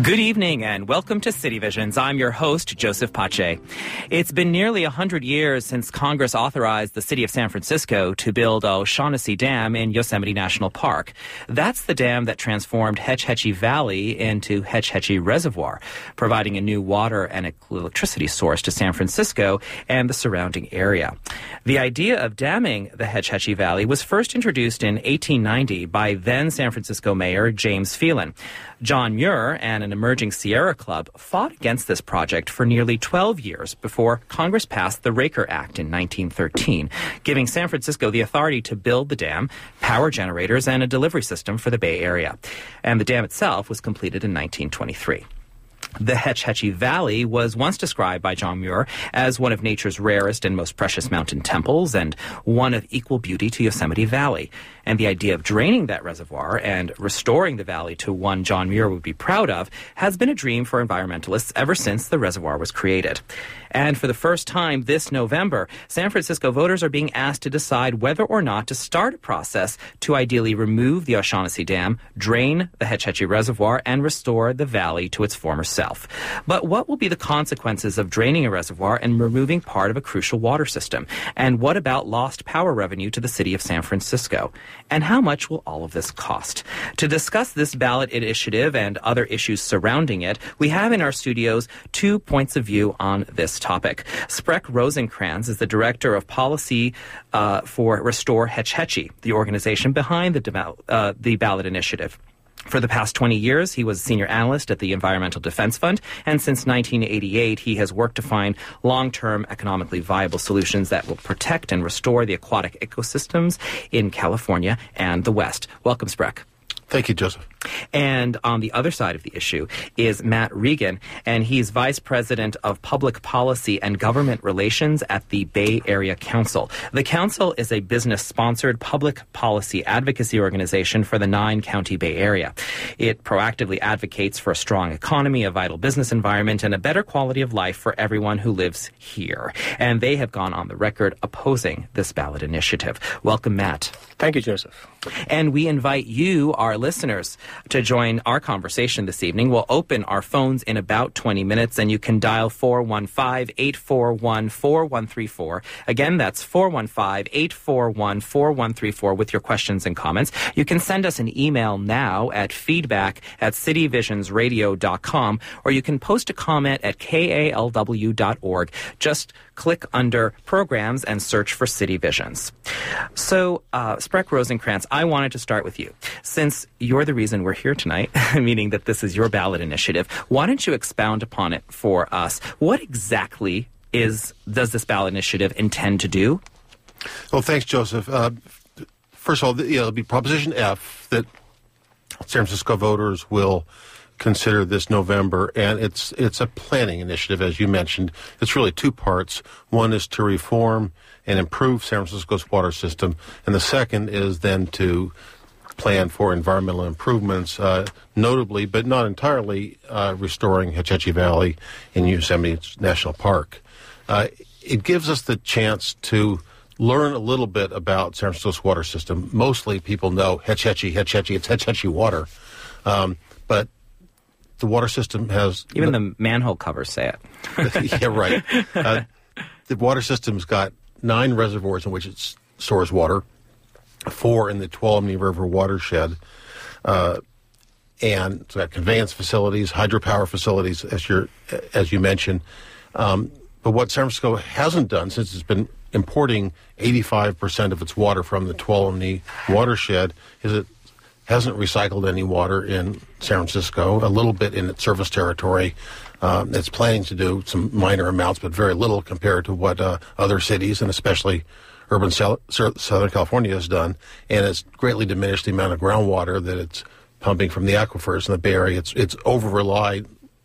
Good evening and welcome to City Visions. I'm your host, Joseph Pache. It's been nearly 100 years since Congress authorized the city of San Francisco to build O'Shaughnessy Dam in Yosemite National Park. That's the dam that transformed Hetch Hetchy Valley into Hetch Hetchy Reservoir, providing a new water and electricity source to San Francisco and the surrounding area. The idea of damming the Hetch Hetchy Valley was first introduced in 1890 by then San Francisco Mayor James Phelan. John Muir and an emerging Sierra Club fought against this project for nearly 12 years before Congress passed the Raker Act in 1913, giving San Francisco the authority to build the dam, power generators, and a delivery system for the Bay Area. And the dam itself was completed in 1923. The Hetch Hetchy Valley was once described by John Muir as one of nature's rarest and most precious mountain temples and one of equal beauty to Yosemite Valley. And the idea of draining that reservoir and restoring the valley to one John Muir would be proud of has been a dream for environmentalists ever since the reservoir was created. And for the first time this November, San Francisco voters are being asked to decide whether or not to start a process to ideally remove the O'Shaughnessy Dam, drain the Hetch Hetchy Reservoir, and restore the valley to its former self. But what will be the consequences of draining a reservoir and removing part of a crucial water system? And what about lost power revenue to the city of San Francisco? And how much will all of this cost? To discuss this ballot initiative and other issues surrounding it, we have in our studios two points of view on this topic. Spreck Rosencrans is the Director of Policy for Restore Hetch Hetchy, the organization behind the ballot initiative. For the past 20 years, he was a senior analyst at the Environmental Defense Fund, and since 1988, he has worked to find long-term economically viable solutions that will protect and restore the aquatic ecosystems in California and the West. Welcome, Spreck. Thank you, Joseph. And on the other side of the issue is Matt Regan, and he's Vice President of Public Policy and Government Relations at the Bay Area Council. The Council is a business-sponsored public policy advocacy organization for the 9-county Bay Area. It proactively advocates for a strong economy, a vital business environment, and a better quality of life for everyone who lives here. And they have gone on the record opposing this ballot initiative. Welcome, Matt. Thank you, Joseph. And we invite you, our listeners, to join our conversation this evening. We'll open our phones in about 20 minutes, and you can dial 415-841-4134. Again, that's 415-841-4134 with your questions and comments. You can send us an email now at feedback@cityvisionsradio.com, or you can post a comment at kalw.org. Just click under Programs and search for City Visions. So, Spreck Rosencrans, I wanted to start with you. Since you're the reason we're here tonight, meaning that this is your ballot initiative, why don't you expound upon it for us? What exactly does this ballot initiative intend to do? Well, thanks, Joseph. First of all, it'll be Proposition F that San Francisco voters will consider this November, and it's a planning initiative, as you mentioned. It's really two parts. One is to reform and improve San Francisco's water system, and the second is then to plan for environmental improvements, notably, but not entirely, restoring Hetch Hetchy Valley in Yosemite National Park. It gives us the chance to learn a little bit about San Francisco's water system. Mostly people know Hetch Hetchy, it's Hetch Hetchy water. But the water system has... Even the manhole covers say it. Yeah, right. The water system's got 9 reservoirs in which it stores water, 4 in the Tuolumne River watershed, and it's got conveyance facilities, hydropower facilities, as you mentioned. But what San Francisco hasn't done, since it's been importing 85% of its water from the Tuolumne watershed, is it hasn't recycled any water in San Francisco, a little bit in its service territory. It's planning to do some minor amounts, but very little compared to what other cities, and especially urban Southern California, has done. And it's greatly diminished the amount of groundwater that it's pumping from the aquifers in the Bay Area. It's over-relied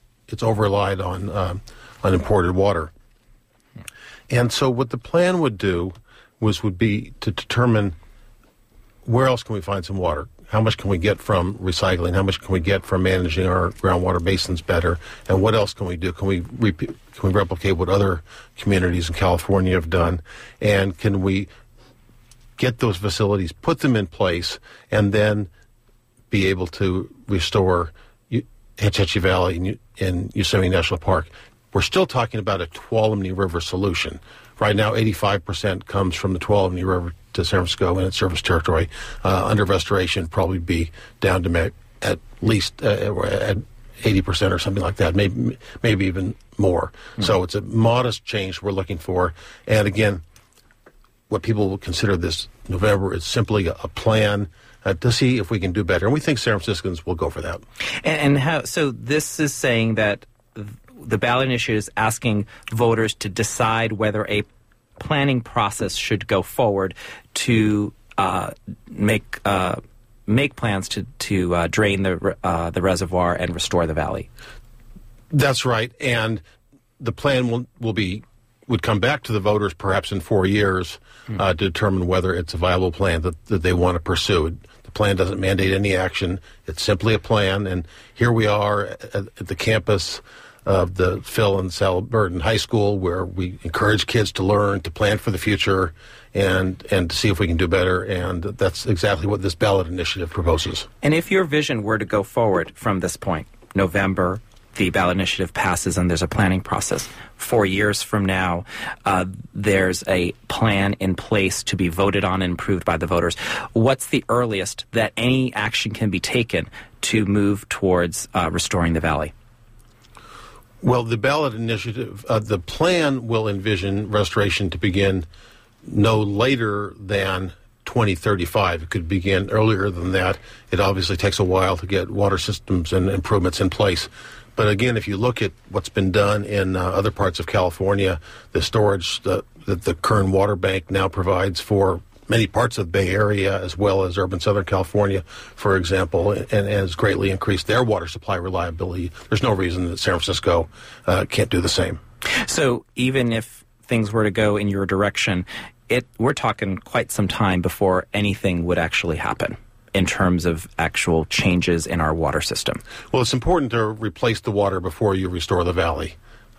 on imported water. And so what the plan would do would be to determine where else can we find some water. How much can we get from recycling? How much can we get from managing our groundwater basins better? And what else can we do? Can we replicate what other communities in California have done? And can we get those facilities, put them in place, and then be able to restore Hetch Hetchy Valley in Yosemite National Park, we're still talking about a Tuolumne River solution. Right now, 85% comes from the Tuolumne River to San Francisco and its service territory. Under restoration, probably be down to at least at 80% or something like that, maybe even more. Mm-hmm. So it's a modest change we're looking for. And again, what people will consider this November is simply a plan to see if we can do better. And we think San Franciscans will go for that. And how? So this is saying that the ballot initiative is asking voters to decide whether a planning process should go forward to make plans to drain the reservoir and restore the valley. That's right, and the plan would come back to the voters perhaps in 4 years to determine whether it's a viable plan that they want to pursue. The plan doesn't mandate any action; it's simply a plan. And here we are at the campus of the Phil and Sal Burton High School, where we encourage kids to learn, to plan for the future, and to see if we can do better. And that's exactly what this ballot initiative proposes. And if your vision were to go forward from this point, November, the ballot initiative passes and there's a planning process. 4 years from now, there's a plan in place to be voted on and approved by the voters. What's the earliest that any action can be taken to move towards restoring the valley? Well, the ballot initiative, the plan will envision restoration to begin no later than 2035. It could begin earlier than that. It obviously takes a while to get water systems and improvements in place. But again, if you look at what's been done in other parts of California, the storage that the Kern Water Bank now provides for many parts of the Bay Area, as well as urban Southern California, for example, and has greatly increased their water supply reliability. There's no reason that San Francisco can't do the same. So even if things were to go in your direction, we're talking quite some time before anything would actually happen in terms of actual changes in our water system. Well, it's important to replace the water before you restore the valley.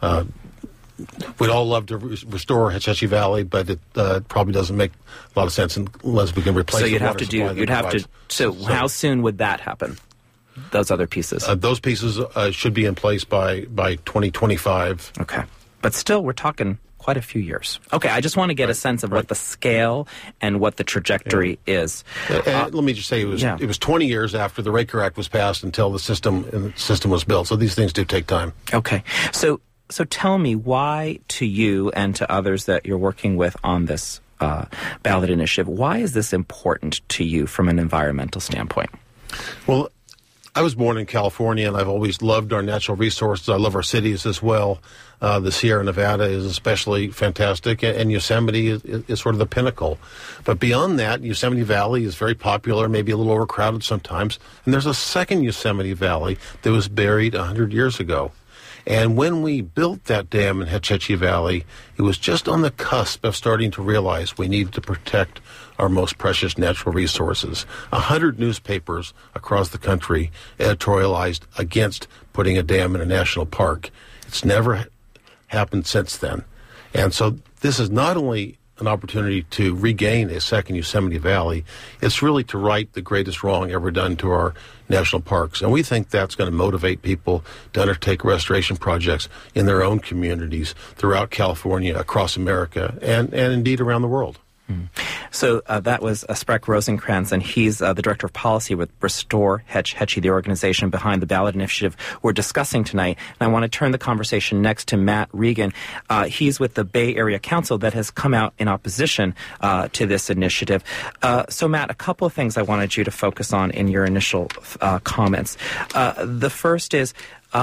We'd all love to restore Hetch Hetchy Valley, but it probably doesn't make a lot of sense unless we can replace the water supply. So how soon would that happen? Those other pieces? Those pieces should be in place by 2025. Okay. But still, we're talking quite a few years. Okay, I just want to get a sense of what the scale and what the trajectory is. Let me just say, it was 20 years after the Raker Act was passed until the system was built. So these things do take time. Okay, so tell me why, to you and to others that you're working with on this ballot initiative, why is this important to you from an environmental standpoint? Well, I was born in California, and I've always loved our natural resources. I love our cities as well. The Sierra Nevada is especially fantastic, and Yosemite is sort of the pinnacle. But beyond that, Yosemite Valley is very popular, maybe a little overcrowded sometimes. And there's a second Yosemite Valley that was buried 100 years ago. And when we built that dam in Hetch Hetchy Valley, it was just on the cusp of starting to realize we needed to protect our most precious natural resources. 100 newspapers across the country editorialized against putting a dam in a national park. It's never happened since then. And so this is not only an opportunity to regain a second Yosemite Valley, it's really to right the greatest wrong ever done to our national parks. And we think that's going to motivate people to undertake restoration projects in their own communities throughout California, across America, and indeed around the world. So that was Sprague Rosenkranz, and he's the Director of Policy with Restore Hetch Hetchy, the organization behind the ballot initiative we're discussing tonight. And I want to turn the conversation next to Matt Regan. He's with the Bay Area Council that has come out in opposition to this initiative. So, Matt, a couple of things I wanted you to focus on in your initial comments. The first is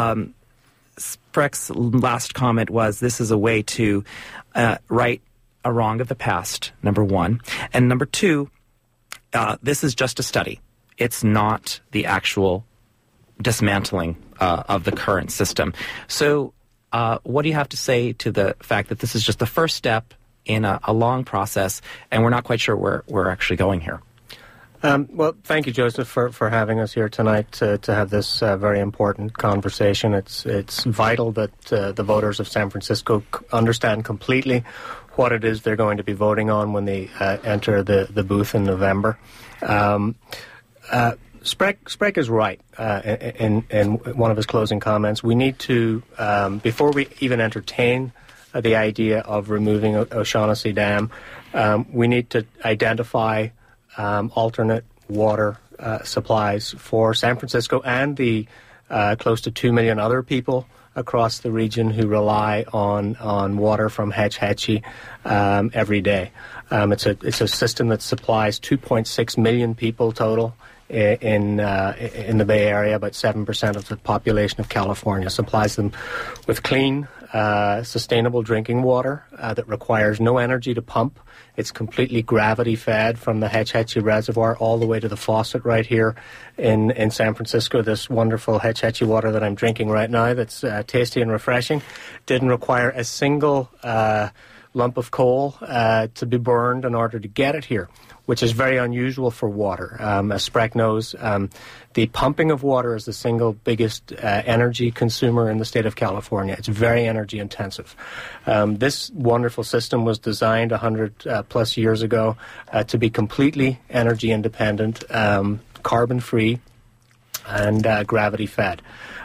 Sprague's last comment was this is a way to right a wrong of the past, number one. And number two, this is just a study. It's not the actual dismantling of the current system. So what do you have to say to the fact that this is just the first step in a long process, and we're not quite sure where we're actually going here? Well, thank you, Joseph, for having us here tonight to have this very important conversation. It's vital that the voters of San Francisco understand completely what it is they're going to be voting on when they enter the booth in November. Sprech is right in one of his closing comments. We need to, before we even entertain the idea of removing O'Shaughnessy Dam, we need to identify alternate water supplies for San Francisco and the close to 2 million other people across the region who rely on water from Hetch Hetchy every day. It's a system that supplies 2.6 million people total in the Bay Area. About 7% of the population of California supplies them with clean, sustainable drinking water that requires no energy to pump. It's completely gravity-fed from the Hetch Hetchy Reservoir all the way to the faucet right here in San Francisco. This wonderful Hetch Hetchy water that I'm drinking right now that's tasty and refreshing didn't require a single lump of coal to be burned in order to get it here, which is very unusual for water. As Sprech knows, the pumping of water is the single biggest energy consumer in the state of California. It's very energy intensive. This wonderful system was designed 100 plus years ago to be completely energy independent, carbon free, and gravity fed.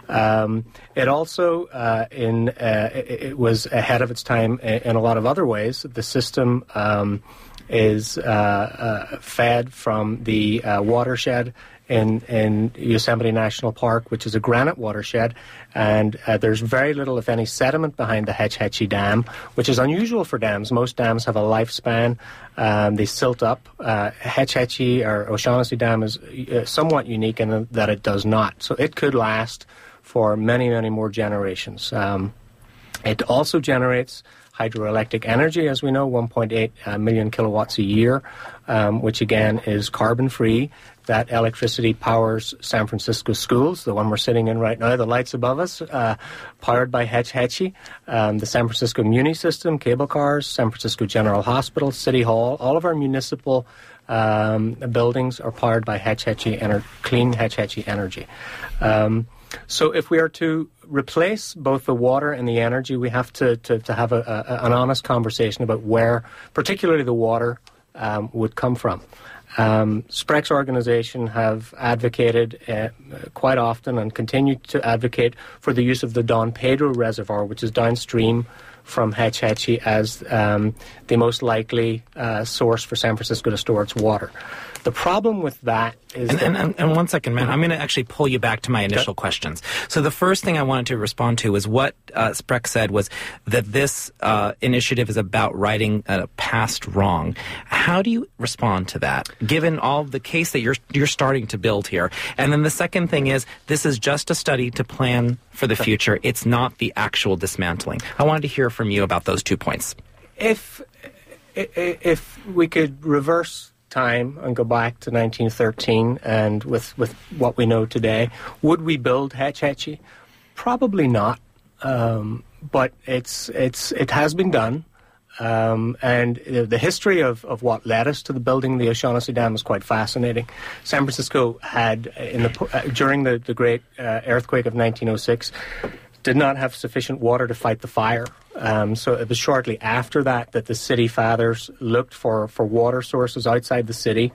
It also it was ahead of its time in a lot of other ways. The system is fed from the watershed in Yosemite National Park, which is a granite watershed, and there's very little, if any, sediment behind the Hetch Hetchy Dam, which is unusual for dams. Most dams have a lifespan. They silt up. Hetch Hetchy or O'Shaughnessy Dam is somewhat unique in that it does not. So it could last for many, many more generations. It also generates hydroelectric energy, as we know, 1.8 million kilowatts a year, which again is carbon-free. That electricity powers San Francisco schools, the one we're sitting in right now, the lights above us, powered by Hetch Hetchy, the San Francisco Muni system, cable cars, San Francisco General Hospital, City Hall, all of our municipal buildings are powered by Hetch Hetchy, clean Hetch Hetchy energy. So if we are to replace both the water and the energy, we have to have an honest conversation about where, particularly the water, would come from. Sprech's organization have advocated quite often and continue to advocate for the use of the Don Pedro Reservoir, which is downstream from Hetch Hetchy, as the most likely source for San Francisco to store its water. The problem with that is... And 1 second, Matt. I'm going to actually pull you back to my initial questions. So the first thing I wanted to respond to was what Sprech said was that this initiative is about righting a past wrong. How do you respond to that, given all the case that you're starting to build here? And then the second thing is, this is just a study to plan for the future. It's not the actual dismantling. I wanted to hear from you about those 2 points. If we could reverse time and go back to 1913, and with what we know today, would we build Hetch Hetchy? Probably not, but it has been done, and the history of what led us to the building of the O'Shaughnessy Dam is quite fascinating. San Francisco had, during the great earthquake of 1906, did not have sufficient water to fight the fire. So it was shortly after that the city fathers looked for water sources outside the city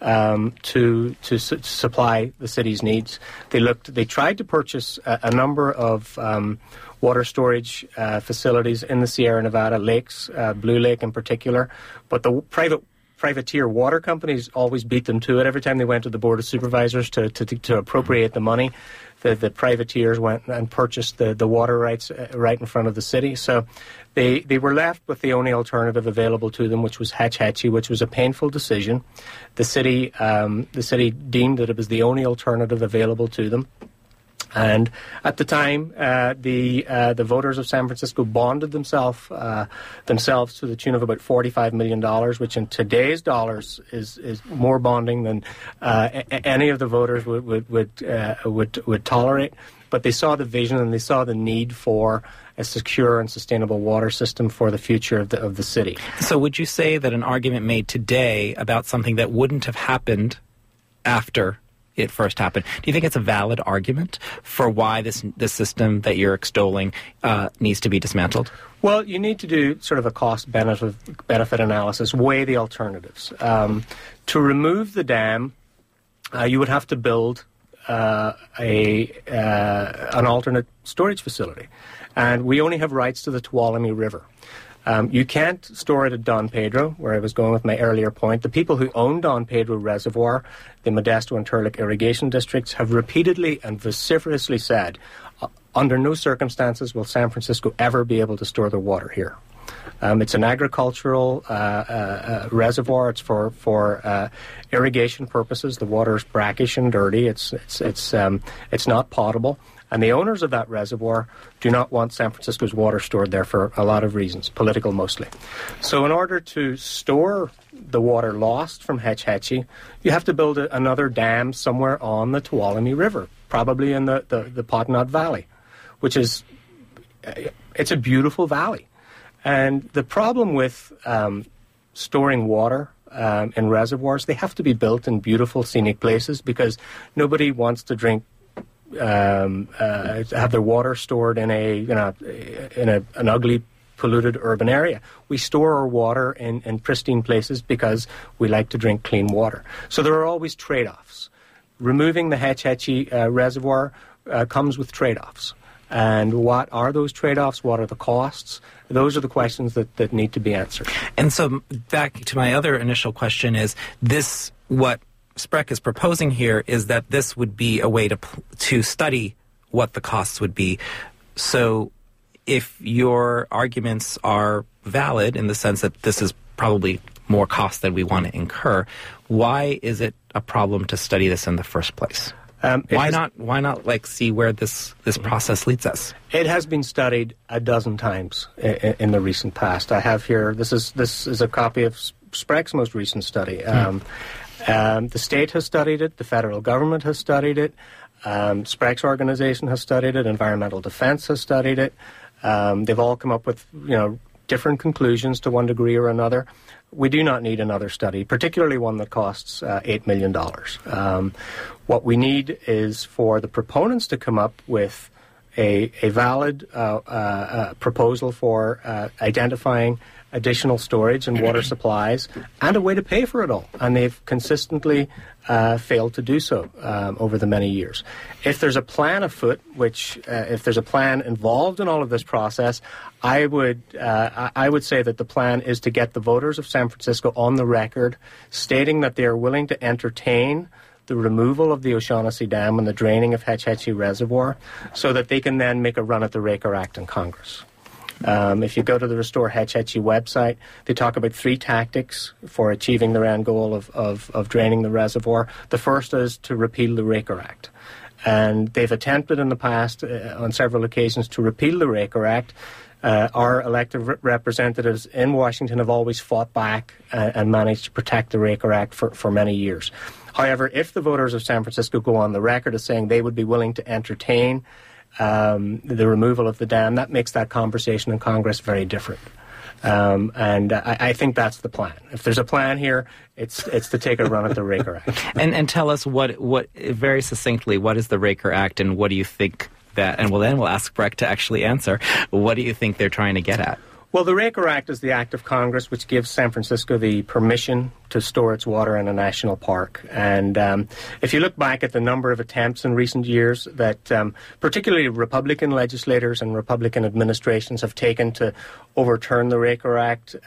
to supply the city's needs. They tried to purchase a number of water storage facilities in the Sierra Nevada lakes, Blue Lake in particular, but the privateer water companies always beat them to it. Every time they went to the Board of Supervisors to appropriate the money, the privateers went and purchased the water rights right in front of the city. So they were left with the only alternative available to them, which was Hetch Hetchy, which was a painful decision. The city deemed that it was the only alternative available to them. And at the time, the voters of San Francisco bonded themselves to the tune of about $45 million, which in today's dollars is more bonding than any of the voters would tolerate. But they saw the vision and they saw the need for a secure and sustainable water system for the future of the city. So would you say that an argument made today about something that wouldn't have happened after it first happened, do you think it's a valid argument for why this system that you're extolling needs to be dismantled? Well, you need to do sort of a cost-benefit analysis, weigh the alternatives. To remove the dam you would have to build an alternate storage facility. And we only have rights to the Tuolumne River. You can't store it at Don Pedro, where I was going with my earlier point. The people who own Don Pedro Reservoir, the Modesto and Turlock irrigation districts, have repeatedly and vociferously said, under no circumstances will San Francisco ever be able to store the water here. It's an agricultural reservoir. It's for irrigation purposes. The water's brackish and dirty. It's not potable. And the owners of that reservoir do not want San Francisco's water stored there for a lot of reasons, political mostly. So in order to store the water lost from Hetch Hetchy, you have to build another dam somewhere on the Tuolumne River, probably in the Pottenot Valley, which is, it's a beautiful valley. And the problem with storing water in reservoirs, they have to be built in beautiful scenic places because nobody wants to drink have their water stored in an ugly, polluted urban area. We store our water in pristine places because we like to drink clean water. So there are always trade-offs. Removing the Hetch Hetchy reservoir comes with trade-offs. And what are those trade-offs? What are the costs? Those are the questions that need to be answered. And so back to my other initial question is this, what Spreck is proposing here is that this would be a way to study what the costs would be. So if your arguments are valid in the sense that this is probably more cost than we want to incur, why is it a problem to study this in the first place? Why not like see where this process leads us? It has been studied a dozen times in the recent past. I have here, this is a copy of Spreck's most recent study. The state has studied it. The federal government has studied it. Spreck's organization has studied it. Environmental Defense has studied it. They've all come up with different conclusions to one degree or another. We do not need another study, particularly one that costs $8 million. What we need is for the proponents to come up with a valid proposal for identifying additional storage and water supplies and a way to pay for it all. And they've consistently failed to do so over the many years. If there's a plan afoot, if there's a plan involved in all of this process, I would say that the plan is to get the voters of San Francisco on the record stating that they are willing to entertain the removal of the O'Shaughnessy Dam and the draining of Hetch Hetchy Reservoir so that they can then make a run at the Raker Act in Congress. If you go to the Restore Hetch Hetchy website, they talk about 3 tactics for achieving their end goal of draining the reservoir. The first is to repeal the Raker Act. And they've attempted in the past, on several occasions, to repeal the Raker Act. Our elected representatives in Washington have always fought back and managed to protect the Raker Act for many years. However, if the voters of San Francisco go on the record as saying they would be willing to entertain the removal of the dam, that makes that conversation in Congress very different. And I think that's the plan. If there's a plan here, it's to take a run at the Raker Act. And tell us what very succinctly, what is the Raker Act and what do you think that, and then we'll ask Spreck to actually answer, what do you think they're trying to get at? Well, the Raker Act is the act of Congress which gives San Francisco the permission to store its water in a national park. And if you look back at the number of attempts in recent years that particularly Republican legislators and Republican administrations have taken to overturn the Raker Act,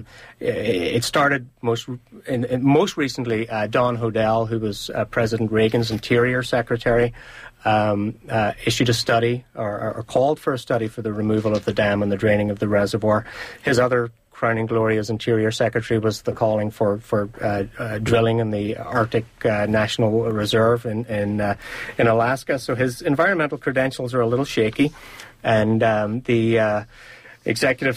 it started most recently, Don Hodel, who was President Reagan's Interior Secretary, issued a study or called for a study for the removal of the dam and the draining of the reservoir. His other crowning glory as Interior Secretary was the calling for drilling in the Arctic National Reserve in Alaska. So his environmental credentials are a little shaky, and the executive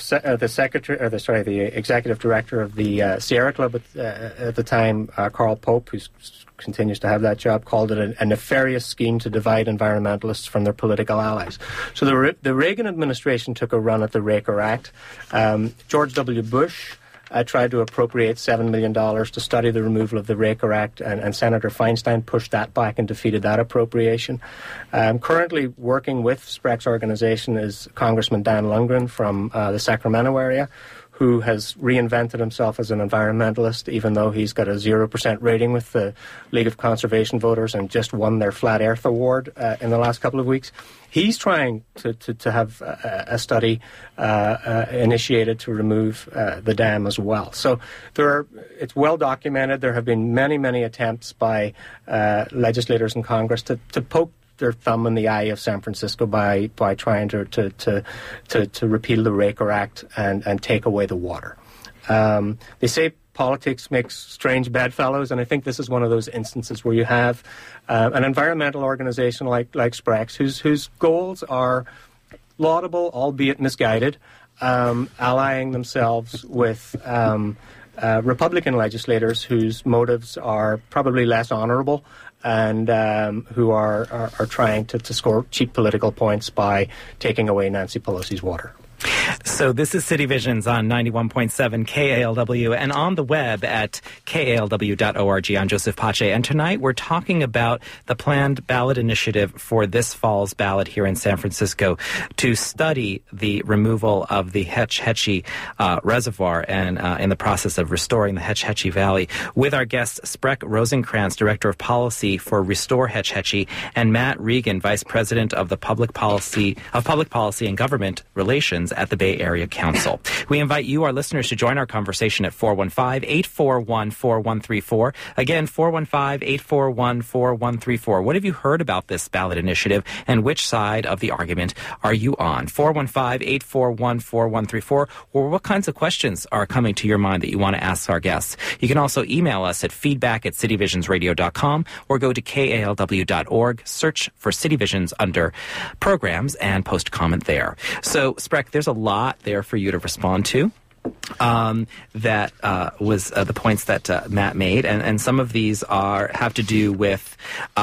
director of the Sierra Club at the time, Carl Pope, who continues to have that job, called it a nefarious scheme to divide environmentalists from their political allies. So the Reagan administration took a run at the Raker Act. George W. Bush tried to appropriate $7 million to study the removal of the Raker Act, and Senator Feinstein pushed that back and defeated that appropriation. Currently working with Spreck's organization is Congressman Dan Lundgren from the Sacramento area, who has reinvented himself as an environmentalist, even though he's got a 0% rating with the League of Conservation Voters and just won their Flat Earth Award in the last couple of weeks. He's trying to have a study initiated to remove the dam as well. So it's well documented. There have been many attempts by legislators in Congress to poke their thumb in the eye of San Francisco by trying to repeal the Raker Act and take away the water. They say politics makes strange bedfellows, and I think this is one of those instances where you have an environmental organization like SPREX, whose goals are laudable, albeit misguided, allying themselves with Republican legislators whose motives are probably less honorable, and who are trying to score cheap political points by taking away Nancy Pelosi's water. So this is City Visions on 91.7 KALW and on the web at kalw.org. I'm Joseph Pache, and tonight we're talking about the planned ballot initiative for this fall's ballot here in San Francisco to study the removal of the Hetch Hetchy Reservoir and in the process of restoring the Hetch Hetchy Valley, with our guests Spreck Rosenkrantz, Director of Policy for Restore Hetch Hetchy, and Matt Regan, Vice President of the Public Policy and Government Relations at the Bay Area Council. We invite you, our listeners, to join our conversation at 415-841-4134. Again, 415-841-4134. What have you heard about this ballot initiative, and which side of the argument are you on? 415-841-4134. Or what kinds of questions are coming to your mind that you want to ask our guests? You can also email us at feedback@cityvisionsradio.com or go to kalw.org, search for City Visions under Programs, and post a comment there. So, Spreck, there's a lot there for you to respond to. That was the points that Matt made, and some of these have to do with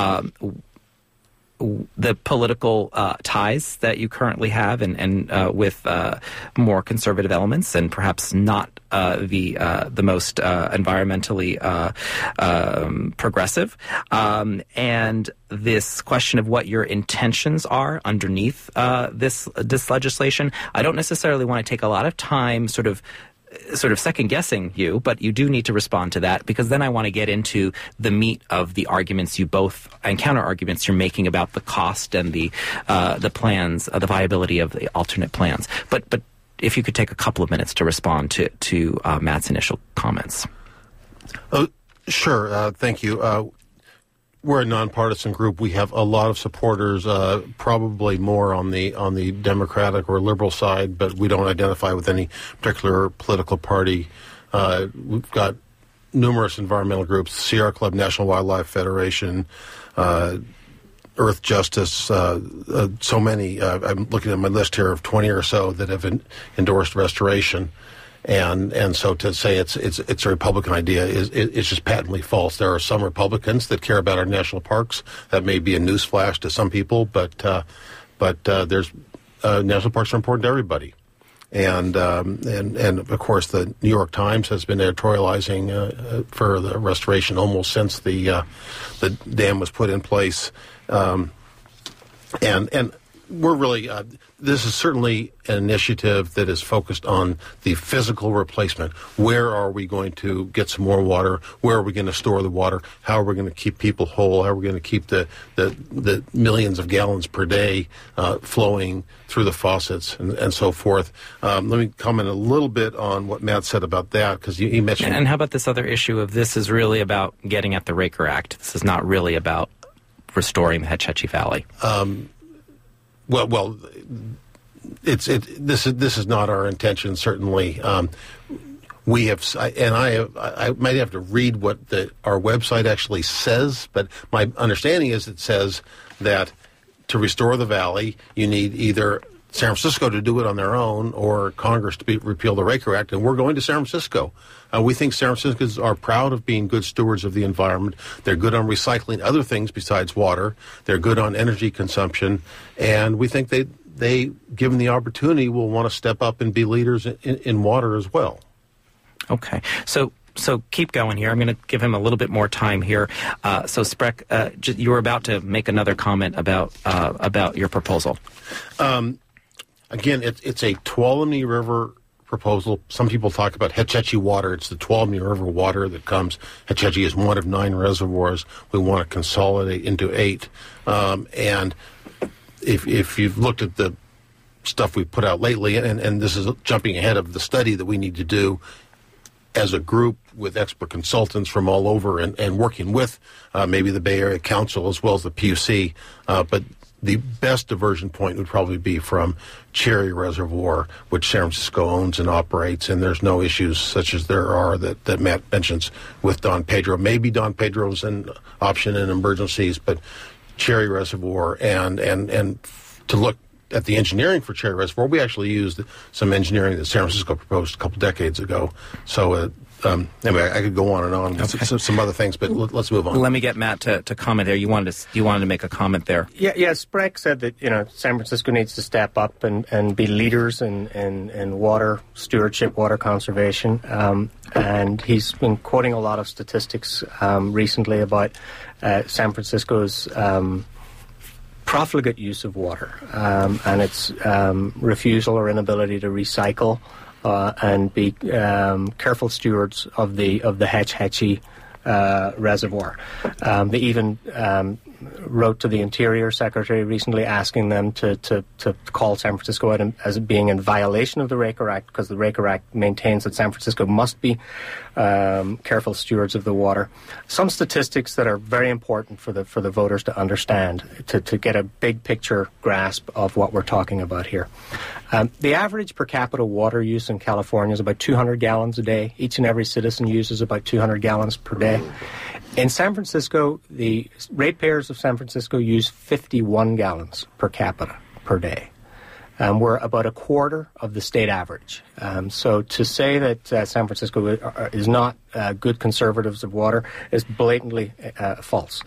the political ties that you currently have, and with more conservative elements, and perhaps not the most environmentally progressive, and this question of what your intentions are underneath this legislation. I don't necessarily want to take a lot of time sort of second-guessing you, but you do need to respond to that, because then I want to get into the meat of the arguments you both, and counter-arguments you're making about the cost and the plans, the viability of the alternate plans. But if you could take a couple of minutes to respond to Matt's initial comments. Oh, sure. Thank you. We're a nonpartisan group. We have a lot of supporters, probably more on the Democratic or liberal side, but we don't identify with any particular political party. We've got numerous environmental groups: Sierra Club, National Wildlife Federation, Earth Justice, so many. I'm looking at my list here of 20 or so that have endorsed restoration. And so to say it's a Republican idea it's just patently false. There are some Republicans that care about our national parks. That may be a newsflash to some people, but there's national parks are important to everybody. And of course the New York Times has been editorializing for the restoration almost since the dam was put in place. And we're really, this is certainly an initiative that is focused on the physical replacement. Where are we going to get some more water? Where are we going to store the water? How are we going to keep people whole? How are we going to keep the millions of gallons per day flowing through the faucets and so forth? Let me comment a little bit on what Matt said about that, because he mentioned... And how about this other issue of this is really about getting at the Raker Act? This is not really about restoring the Hetch Hetchy Valley. Well, this is not our intention. Certainly, we have, and I might have to read what our website actually says. But my understanding is it says that to restore the valley, you need either San Francisco to do it on their own or Congress to repeal the Raker Act, and we're going to San Francisco. We think San Franciscans are proud of being good stewards of the environment. They're good on recycling other things besides water. They're good on energy consumption, and we think they given the opportunity, will want to step up and be leaders in water as well. Okay, so keep going here. I'm going to give him a little bit more time here. So Spreck, you were about to make another comment about your proposal. Again, it's a Tuolumne River proposal. Some people talk about Hetch Hetchy water. It's the Tuolumne River water that comes. Hetch Hetchy is one of 9 reservoirs. We want to consolidate into 8. And if you've looked at the stuff we've put out lately, and this is jumping ahead of the study that we need to do as a group with expert consultants from all over and working with maybe the Bay Area Council as well as the PUC, but the best diversion point would probably be from Cherry Reservoir, which San Francisco owns and operates, and there's no issues such as there are that Matt mentions with Don Pedro. Maybe Don Pedro's an option in emergencies, but Cherry Reservoir and to look at the engineering for Cherry Reservoir, we actually used some engineering that San Francisco proposed a couple decades ago. So anyway, I could go on and on with some other things, but let's move on. Let me get Matt to comment there. You wanted to make a comment there. Yeah. Sprague said that San Francisco needs to step up and be leaders in water stewardship, water conservation, and he's been quoting a lot of statistics recently about San Francisco's profligate use of water and its refusal or inability to recycle and be careful stewards of the Hetch Hetchy reservoir. They even wrote to the Interior Secretary recently asking them to call San Francisco out as being in violation of the Raker Act, because the Raker Act maintains that San Francisco must be careful stewards of the water. Some statistics that are very important for the voters to understand, to get a big picture grasp of what we're talking about here. The average per capita water use in California is about 200 gallons a day. Each and every citizen uses about 200 gallons per day. In San Francisco, the ratepayers of San Francisco use 51 gallons per capita per day. We're about a quarter of the state average. So to say that San Francisco is not good conservatives of water is blatantly false.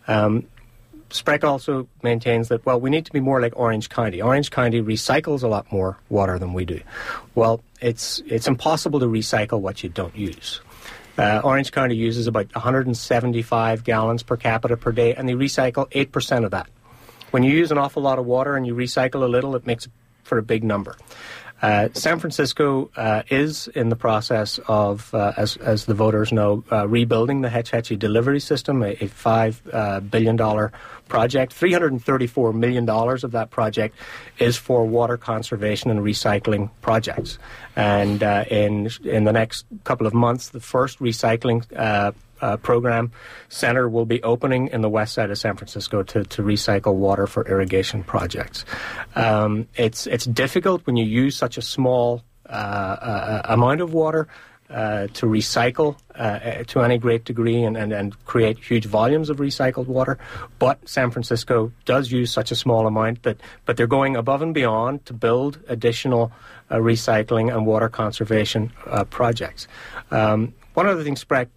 Sprague also maintains that, we need to be more like Orange County. Orange County recycles a lot more water than we do. Well, it's impossible to recycle what you don't use. Orange County uses about 175 gallons per capita per day, and they recycle 8% of that. When you use an awful lot of water and you recycle a little, it makes for a big number. San Francisco is in the process of, as the voters know, rebuilding the Hetch Hetchy delivery system, a $5 billion project. $334 million of that project is for water conservation and recycling projects. And in the next couple of months, the first recycling program center will be opening in the west side of San Francisco to recycle water for irrigation projects. It's difficult when you use such a small amount of water to recycle to any great degree and create huge volumes of recycled water. But San Francisco does use such a small amount, but they're going above and beyond to build additional recycling and water conservation projects. One of the things Sprague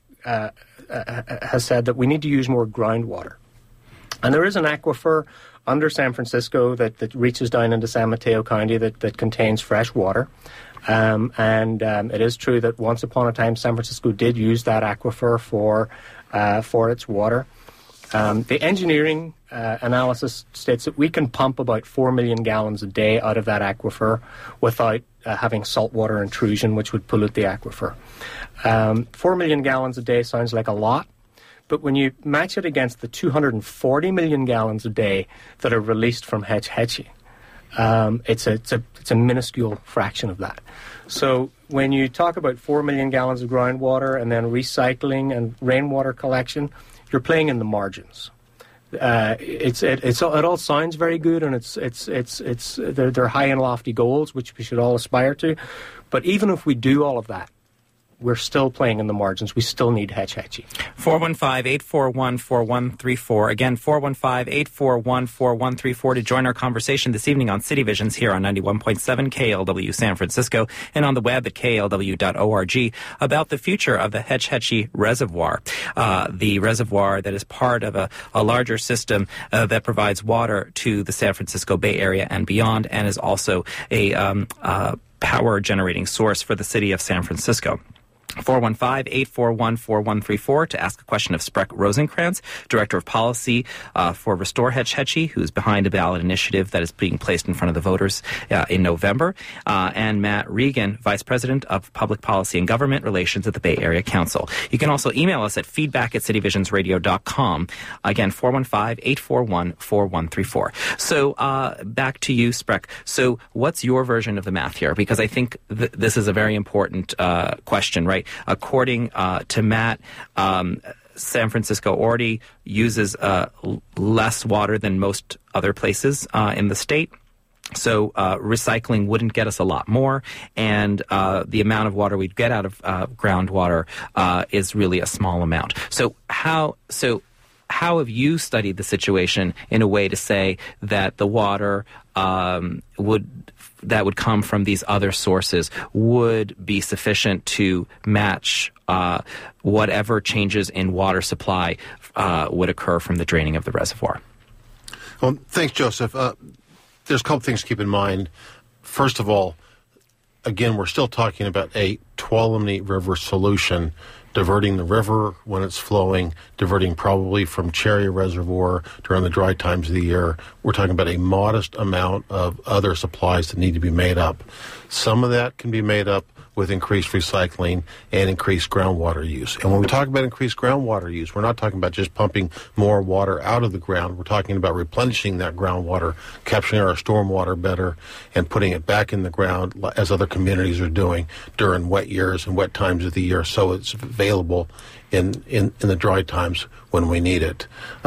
has said that we need to use more groundwater. And there is an aquifer under San Francisco that reaches down into San Mateo County that contains fresh water. It is true that once upon a time San Francisco did use that aquifer for its water. The engineering analysis states that we can pump about 4 million gallons a day out of that aquifer without having saltwater intrusion, which would pollute the aquifer. 4 million gallons a day sounds like a lot, but when you match it against the 240 million gallons a day that are released from Hetch Hetchy, it's a minuscule fraction of that. So when you talk about 4 million gallons of groundwater and then recycling and rainwater collection, you're playing in the margins. It all sounds very good, and they're high and lofty goals which we should all aspire to. But even if we do all of that, we're still playing in the margins. We still need Hetch Hetchy. 415-841-4134. Again, 415-841-4134 to join our conversation this evening on City Visions here on 91.7 KLW San Francisco and on the web at klw.org about the future of the Hetch Hetchy Reservoir, the reservoir that is part of a larger system that provides water to the San Francisco Bay Area and beyond, and is also a power generating source for the city of San Francisco. 415-841-4134 to ask a question of Spreck Rosenkrantz, Director of Policy for Restore Hetch Hetchy, who's behind a ballot initiative that is being placed in front of the voters in November, and Matt Regan, Vice President of Public Policy and Government Relations at the Bay Area Council. You can also email us at feedback@cityvisionsradio.com. Again, 415-841-4134. So back to you, Spreck. So what's your version of the math here? Because I think this is a very important question, right? According to Matt, San Francisco already uses less water than most other places in the state. So recycling wouldn't get us a lot more, and the amount of water we'd get out of groundwater is really a small amount. So how have you studied the situation in a way to say that the water that would come from these other sources would be sufficient to match whatever changes in water supply would occur from the draining of the reservoir? Well, thanks, Joseph. There's a couple things to keep in mind. First of all, again, we're still talking about a Tuolumne River solution, diverting the river when it's flowing, diverting probably from Cherry Reservoir during the dry times of the year. We're talking about a modest amount of other supplies that need to be made up. Some of that can be made up with increased recycling and increased groundwater use. And when we talk about increased groundwater use, we're not talking about just pumping more water out of the ground. We're talking about replenishing that groundwater, capturing our stormwater better, and putting it back in the ground as other communities are doing during wet years and wet times of the year, so it's available in the dry times when we need it.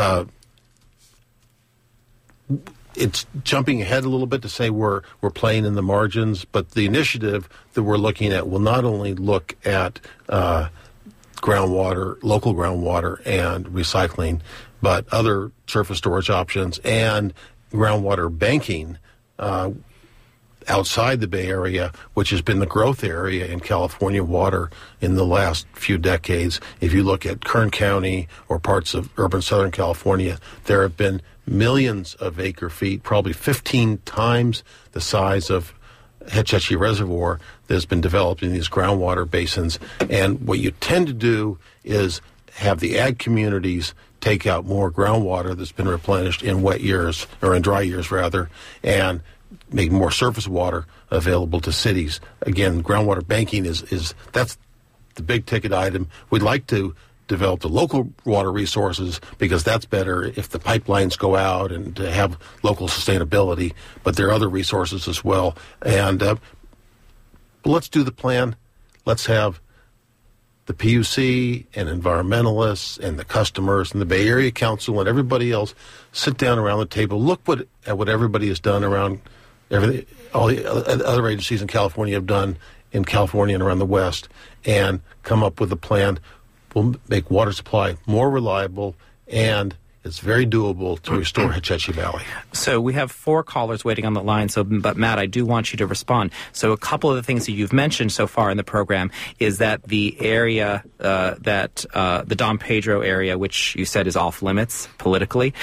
It's jumping ahead a little bit to say we're playing in the margins, but the initiative that we're looking at will not only look at groundwater, local groundwater and recycling, but other surface storage options and groundwater banking outside the Bay Area, which has been the growth area in California water in the last few decades. If you look at Kern County or parts of urban Southern California, there have been millions of acre feet, probably 15 times the size of Hetch Hetchy Reservoir that has been developed in these groundwater basins. And what you tend to do is have the ag communities take out more groundwater that's been replenished in wet years, or in dry years rather, and make more surface water available to cities. Again, groundwater banking that's the big ticket item. We'd like to develop the local water resources because that's better if the pipelines go out and to have local sustainability, but there are other resources as well. And let's do the plan. Let's have the PUC and environmentalists and the customers and the Bay Area Council and everybody else sit down around the table, look at what everybody has done around everything, all the other agencies in California have done in California and around the West, and come up with a plan. Will make water supply more reliable, and it's very doable to restore Hetch Hetchy Valley. So we have 4 callers waiting on the line. But Matt, I do want you to respond. So a couple of the things that you've mentioned so far in the program is that the area the Don Pedro area, which you said is off limits politically.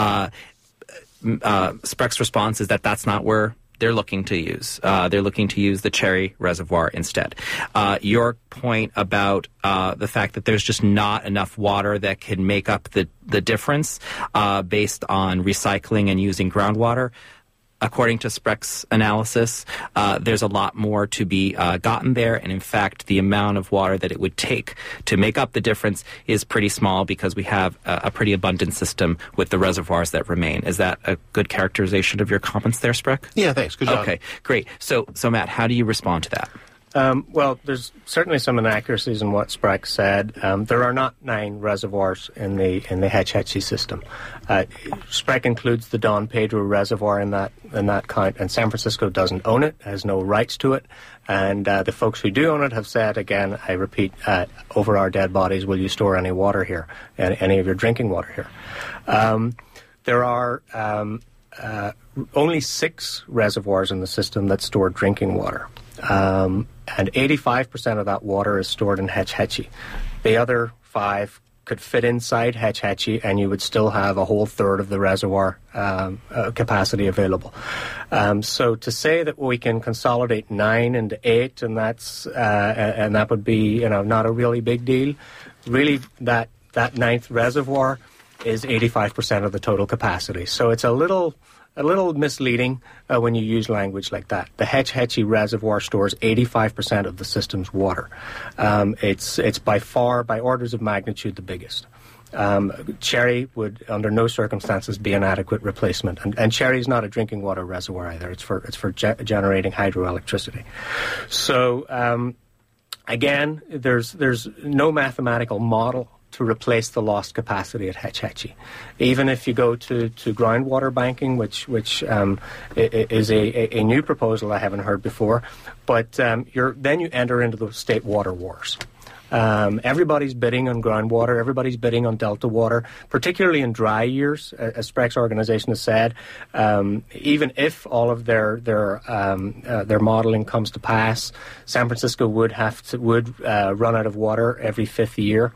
Spreck's response is that that's not where they're looking to use. They're looking to use the Cherry Reservoir instead. Your point about the fact that there's just not enough water that can make up the difference based on recycling and using groundwater. According to Spreck's analysis, there's a lot more to be gotten there, and in fact, the amount of water that it would take to make up the difference is pretty small because we have a pretty abundant system with the reservoirs that remain. Is that a good characterization of your comments there, Spreck? Yeah, thanks. Good job. Okay, great. So Matt, how do you respond to that? Well, there's certainly some inaccuracies in what Spreck said. There are not 9 reservoirs in the Hetch Hetchy system. Spreck includes the Don Pedro Reservoir in that count, and San Francisco doesn't own it, has no rights to it. And the folks who do own it have said, again, I repeat, over our dead bodies, will you store any water here, any of your drinking water here? There are only 6 reservoirs in the system that store drinking water. And 85% of that water is stored in Hetch Hetchy. The other 5 could fit inside Hetch Hetchy, and you would still have a whole third of the reservoir capacity available. So to say that we can consolidate 9 into 8, and that would be not a really big deal. Really, that 9th reservoir is 85% of the total capacity. So it's a little misleading when you use language like that. The Hetch Hetchy reservoir stores 85% of the system's water. It's by far, by orders of magnitude, the biggest. Cherry would, under no circumstances, be an adequate replacement. And Cherry is not a drinking water reservoir either. It's for generating hydroelectricity. So again, there's no mathematical model to replace the lost capacity at Hetch Hetchy. Even if you go to groundwater banking, which is a new proposal I haven't heard before, but then you enter into the state water wars. Everybody's bidding on groundwater, everybody's bidding on delta water, particularly in dry years, as Spreck's organization has said. Even if all of their modeling comes to pass, San Francisco would run out of water every 5th year.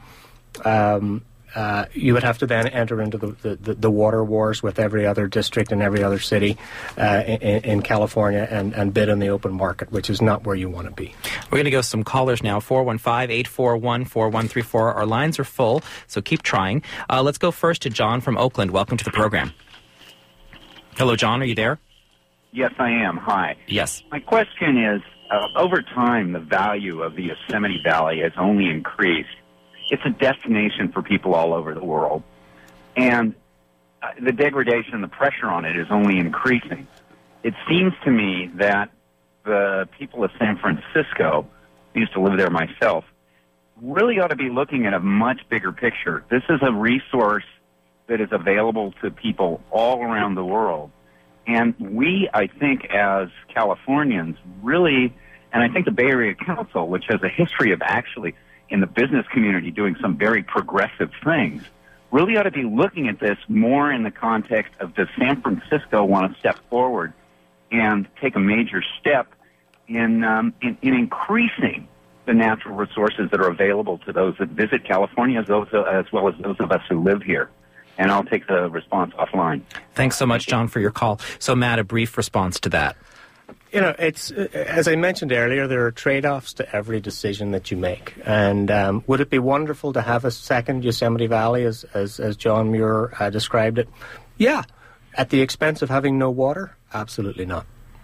You would have to then enter into the water wars with every other district and every other city in California and bid on the open market, which is not where you want to be. We're going to go some callers now, 415-841-4134. Our lines are full, so keep trying. Let's go first to John from Oakland. Welcome to the program. Hello, John. Are you there? Yes, I am. Hi. Yes. My question is, over time, the value of the Yosemite Valley has only increased. It's a destination for people all over the world. And the degradation and the pressure on it is only increasing. It seems to me that the people of San Francisco, I used to live there myself, really ought to be looking at a much bigger picture. This is a resource that is available to people all around the world. And we, I think, as Californians, really, and I think the Bay Area Council, which has a history of actually in the business community doing some very progressive things, really ought to be looking at this more in the context of, does San Francisco want to step forward and take a major step in increasing the natural resources that are available to those that visit California, as well as those of us who live here? And I'll take the response offline. Thanks so much, John, for your call. So, Matt, a brief response to that. It's as I mentioned earlier, there are trade-offs to every decision that you make. And would it be wonderful to have a second Yosemite Valley, as John Muir described it? Yeah. At the expense of having no water? Absolutely not.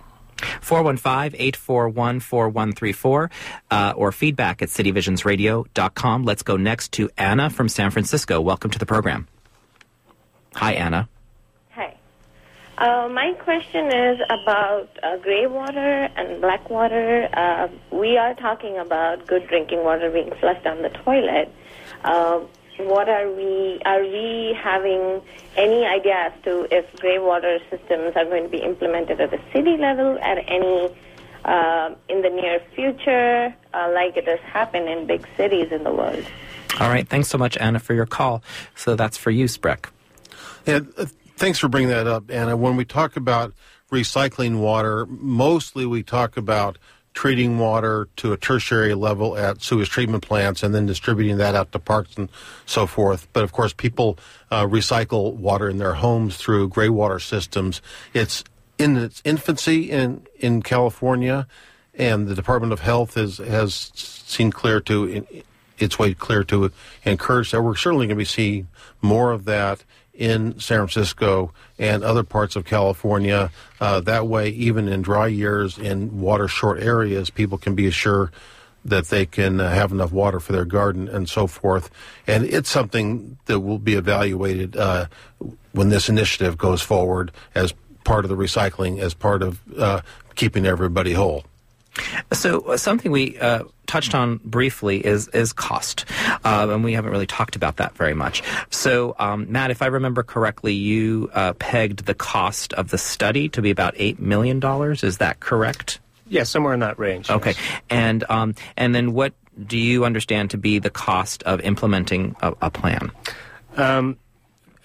415-841-4134 or feedback at cityvisionsradio.com. Let's go next to Anna from San Francisco. Welcome to the program. Hi, Anna. Hi. My question is about gray water and black water. We are talking about good drinking water being flushed down the toilet. What are we having any idea as to if gray water systems are going to be implemented at the city level at any in the near future, like it has happened in big cities in the world? All right. Thanks so much, Anna, for your call. So that's for you, Spreck. Yeah, thanks for bringing that up, Anna. When we talk about recycling water, mostly we talk about treating water to a tertiary level at sewage treatment plants and then distributing that out to parks and so forth. But, of course, people recycle water in their homes through gray water systems. It's in its infancy in California, and the Department of Health has seen its way clear to encourage that. We're certainly going to be seeing more of that in San Francisco and other parts of California. That way, even in dry years, in water-short areas, people can be assured that they can have enough water for their garden and so forth. And it's something that will be evaluated when this initiative goes forward as part of the recycling, as part of keeping everybody whole. So something we touched on briefly is cost, and we haven't really talked about that very much. So, Matt, if I remember correctly, you pegged the cost of the study to be about $8 million. Is that correct? Yes, somewhere in that range. Okay. Yes. And then what do you understand to be the cost of implementing a plan?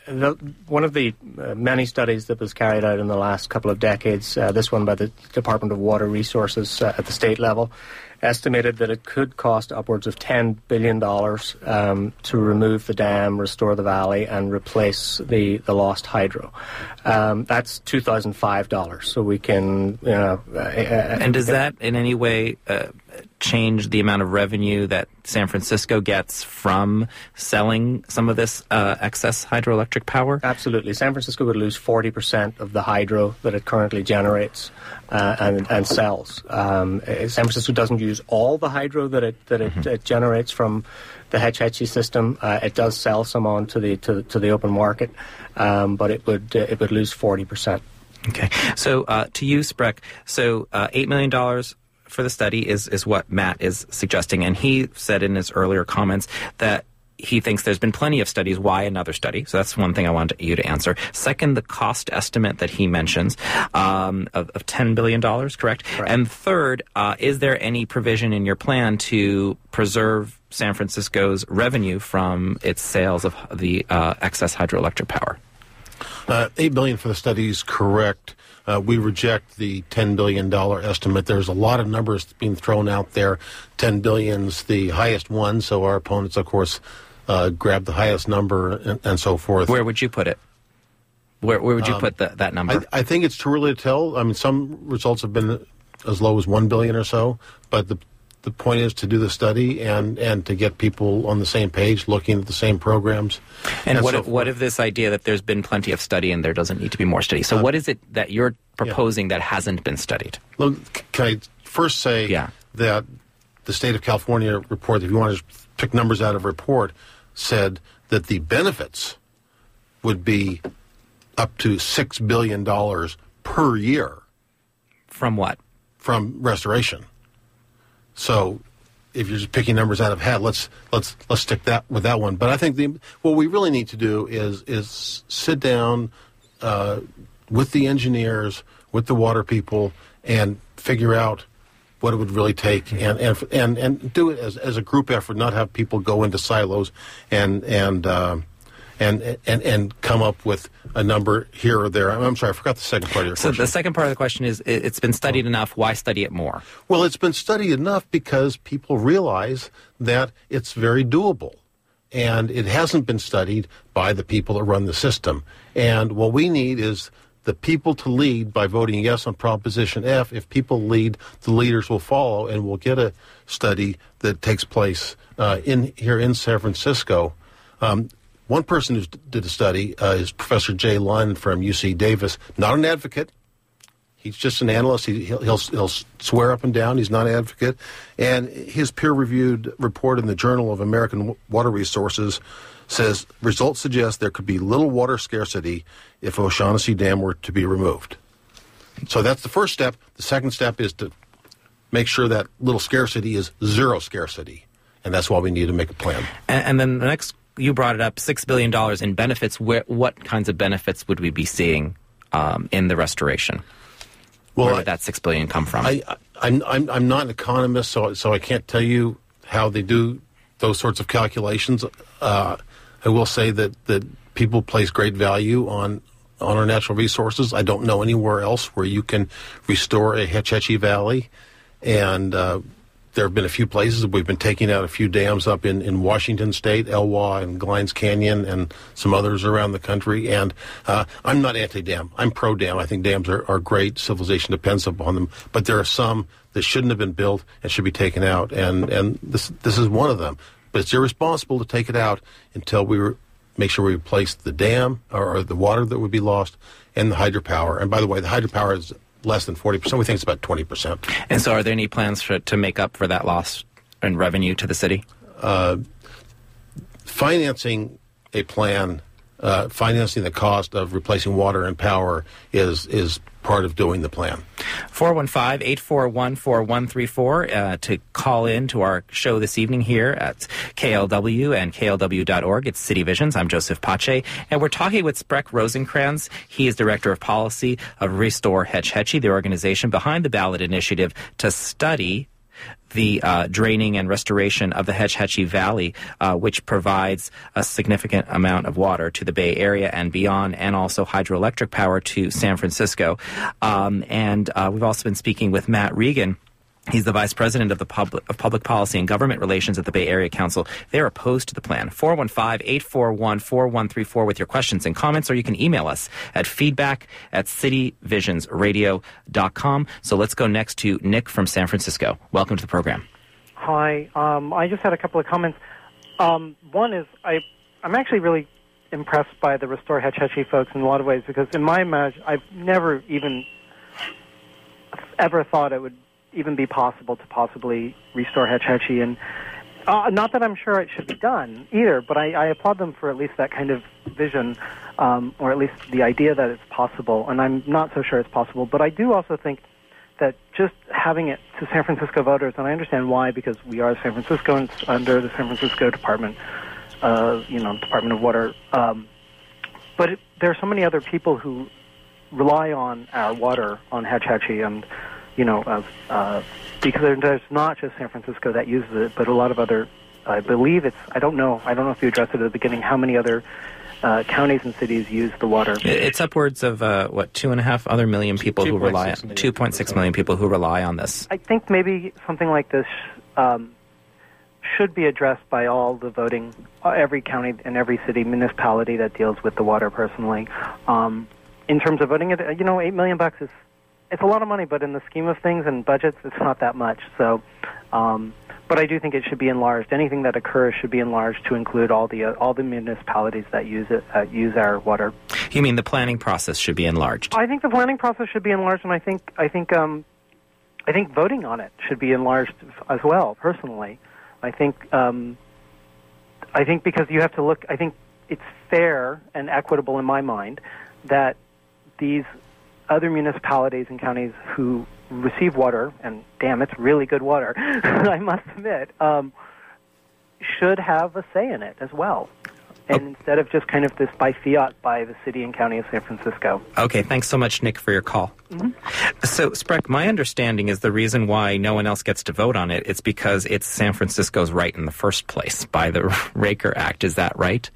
One of the many studies that was carried out in the last couple of decades, this one by the Department of Water Resources at the state level, estimated that it could cost upwards of $10 billion to remove the dam, restore the valley, and replace the lost hydro. That's $2,005. So we can... and does that in any way change the amount of revenue that San Francisco gets from selling some of this excess hydroelectric power? Absolutely. San Francisco would lose 40% of the hydro that it currently generates and sells. San Francisco doesn't use all the hydro that it generates from the Hetch Hetchy system. It does sell some on to the open market, but it would lose 40%. Okay. So to you, Spreck, so $8 million for the study is what Matt is suggesting, and he said in his earlier comments that he thinks there's been plenty of studies. Why another study? So that's one thing I wanted you to answer. Second, the cost estimate that he mentions of $10 billion, correct? And third, is there any provision in your plan to preserve San Francisco's revenue from its sales of the excess hydroelectric power? $8 billion for the study is correct. We reject the $10 billion estimate. There's a lot of numbers being thrown out there. $10 billion's the highest one, so our opponents, of course, grab the highest number and so forth. Where would you put it? Where would you put that number? I think it's too early to tell. I mean, some results have been as low as $1 billion or so, but the point is to do the study and to get people on the same page, looking at the same programs. And what if this idea that there's been plenty of study and there doesn't need to be more study? So what is it that you're proposing that hasn't been studied? Look, can I first say that the state of California report, if you want to pick numbers out of a report, said that the benefits would be up to $6 billion per year. From what? From restoration. So, if you're just picking numbers out of a hat, let's stick with that one. But I think what we really need to do is sit down with the engineers, with the water people, and figure out what it would really take, and do it as a group effort, not have people go into silos and come up with a number here or there. I'm sorry, I forgot the second part of your question. So the second part of the question is, it's been studied enough. Why study it more? Well, it's been studied enough because people realize that it's very doable. And it hasn't been studied by the people that run the system. And what we need is the people to lead by voting yes on Proposition F. If people lead, the leaders will follow, and we'll get a study that takes place here in San Francisco. One person who did a study is Professor Jay Lund from UC Davis. Not an advocate. He's just an analyst. He'll swear up and down he's not an advocate. And his peer-reviewed report in the Journal of American Water Resources says results suggest there could be little water scarcity if O'Shaughnessy Dam were to be removed. So that's the first step. The second step is to make sure that little scarcity is zero scarcity. And that's why we need to make a plan. And then the next... You brought it up, $6 billion in benefits. What kinds of benefits would we be seeing in the restoration? Where did that $6 billion come from? I'm not an economist, so I can't tell you how they do those sorts of calculations. I will say that people place great value on our natural resources. I don't know anywhere else where you can restore a Hetch Hetchy Valley, and there have been a few places. We've been taking out a few dams up in Washington State, Elwha and Glines Canyon, and some others around the country. And I'm not anti-dam. I'm pro-dam. I think dams are great. Civilization depends upon them. But there are some that shouldn't have been built and should be taken out. And this is one of them. But it's irresponsible to take it out until we make sure we replace the dam or the water that would be lost and the hydropower. And by the way, the hydropower is less than 40%. We think it's about 20%. And so are there any plans to make up for that loss in revenue to the city? Financing a plan, financing the cost of replacing water and power is part of doing the plan. 415-841-4134 to call in to our show this evening here at KLW and KLW.org. It's City Visions. I'm Joseph Pache, and we're talking with Spreck Rosenkranz. He is Director of Policy of Restore Hetch Hetchy, the organization behind the ballot initiative to study the draining and restoration of the Hetch Hetchy Valley, which provides a significant amount of water to the Bay Area and beyond, and also hydroelectric power to San Francisco. And we've also been speaking with Matt Regan. He's the Vice President of Public Policy and Government Relations at the Bay Area Council. They're opposed to the plan. 415-841-4134 with your questions and comments, or you can email us at feedback@cityvisionsradio.com. So let's go next to Nick from San Francisco. Welcome to the program. Hi. I just had a couple of comments. One is I'm actually really impressed by the Restore Hetch Hetchy folks in a lot of ways, because in my imagination, I've never even ever thought it would even be possible to possibly restore Hetch Hetchy. And not that I'm sure it should be done either, but I applaud them for at least that kind of vision, or at least the idea that it's possible. And I'm not so sure it's possible, but I do also think that just having it to San Francisco voters, and I understand why, because we are San Francisco and it's under the San Francisco Department of Water. But there are so many other people who rely on our water on Hetch Hetchy, and because there's not just San Francisco that uses it, but a lot of other. I believe I don't know if you addressed it at the beginning. How many other counties and cities use the water? It's upwards of 2.5 other million people who rely on 2.6 million people who rely on this. I think maybe something like this should be addressed by all the voting, every county and every city municipality that deals with the water personally. In terms of voting it, $8 million is. It's a lot of money, but in the scheme of things and budgets, it's not that much. So, but I do think it should be enlarged. Anything that occurs should be enlarged to include all the municipalities that use use our water. You mean the planning process should be enlarged? I think the planning process should be enlarged, and I think voting on it should be enlarged as well. Personally, I think because you have to look. I think it's fair and equitable in my mind that these other municipalities and counties who receive water, and damn, it's really good water, I must admit, should have a say in it as well. And instead of just kind of this by fiat by the city and county of San Francisco. Okay, thanks so much, Nick, for your call. Mm-hmm. So, Spreck, my understanding is the reason why no one else gets to vote on it is because it's San Francisco's right in the first place by the Raker Act. Is that right?